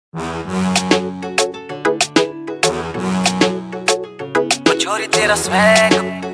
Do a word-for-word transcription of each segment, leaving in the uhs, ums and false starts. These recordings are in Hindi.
छोरी तेरा स्वैग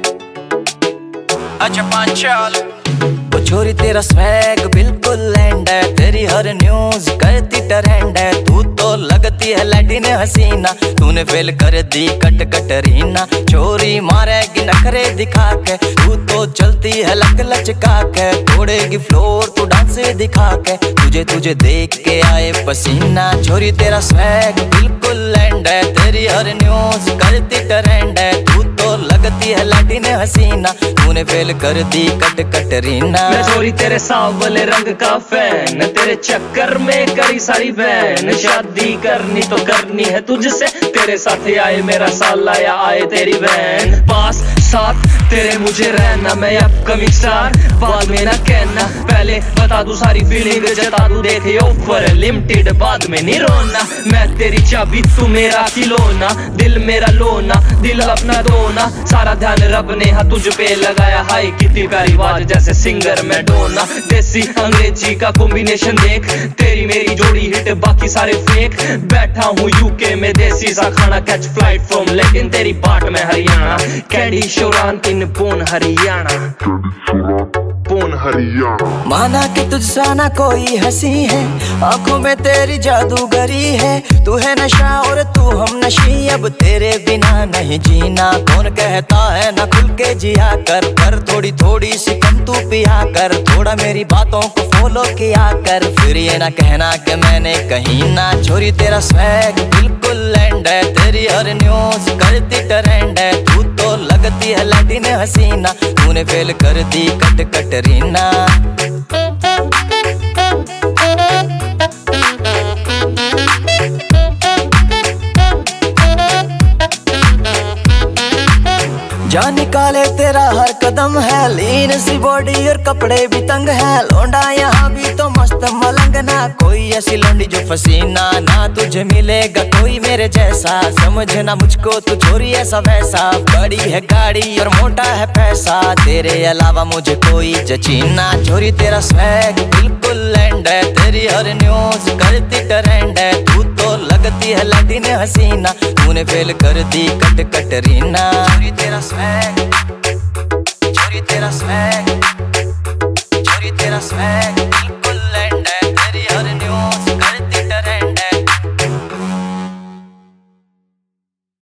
अच्छा पांचाल वो छोरी तेरा स्वैग बिल्कुल लैंड है। तेरी हर न्यूज करती ट्रेंड है। तू तो लगती है लैटिन हसीना। तूने फेल कर दी कट कटरीना। छोरी मारेगी नखरे दिखा के। तू तो चलती है लक लचका के। तोड़ेगी फ्लोर तू डांस दिखा के। तुझे तुझे देख के आए पसीना। छोरी तेरा स्वैग बिल्कुल लैंड है। तेरी हर न्यूज करती ट्रेंड है। तू तो लगती है लैटिन हसीना। तूने फेल कर दी कट कटरीना। मैं छोरी तेरे सांवले रंग का फैन। तेरे चक्कर में करी सारी वैन। शादी करनी तो करनी है तुझसे। तेरे साथ आए मेरा साला या आए तेरी वैन। पास साथ तेरे मुझे रहना। मैं अपकमिंग स्टार बाद में ना कहना। पहले बता दूं सारी फीलिंग जता दूं। देखे ऑफर लिमिटेड बाद में नहीं रोना। मैं तेरी चाबी तू मेरा खिलौना। दिल मेरा लोना दिल अपना दोना। सारा ध्यान रब ने हाँ तुझ पे लगाया। हाई की दिल का रिवाज जैसे सिंगर मैडोना। देसी अंग्रेजी का कॉम्बिनेशन देख। तेरी मेरी जोड़ी हिट बाकी सारे फेक। बैठा हूँ यूके में देसी सा खाना। कैच फ्लाइट फ्रॉम लेकिन तेरी बाट में हरियाणा। कैडी शोरान इन पून हरियाणा। पून हरियाणा। माना कि तुझसा ना कोई हंसी है। आंखों में तेरी जादूगरी है। तू है नशा और तू हम नशी। अब तेरे बिना नहीं जीना। कौन कहता है ना खुल के जिया कर। पर थोड़ी थोड़ी सी कम तू पिया कर। थोड़ा मेरी बातों को फॉलो किया कर। फिर ये ना कहना कि मैंने कहीं ना। छोरी तेरा स्वैग बिल्कुल लैंड है। तेरी हर न्यूज करती ट्रेंड है। तू तो लगती है लैटिन हसीना। तूने फेल कर दी कट कटरीना। जा निकाले तेरा हर कदम है। लीन सी बॉडी और कपड़े भी तंग है। लौंडा यहाँ भी तो मस्त मलंग ना। कोई ऐसी लौंडी जो फसीना ना। तुझे मिलेगा कोई मेरे जैसा। समझना मुझको तू छोरी ऐसा वैसा। बड़ी है गाड़ी और मोटा है पैसा। तेरे अलावा मुझे कोई जचीना। छोरी तेरा स्वैग बिल्कुल लैंड है। तेरी हर न्यूज करती ट्रेंड है। तू तो लगती है लैटिन हसीना। तूने फेल कर दी कट कटरीना। छोरी तेरा स्वैग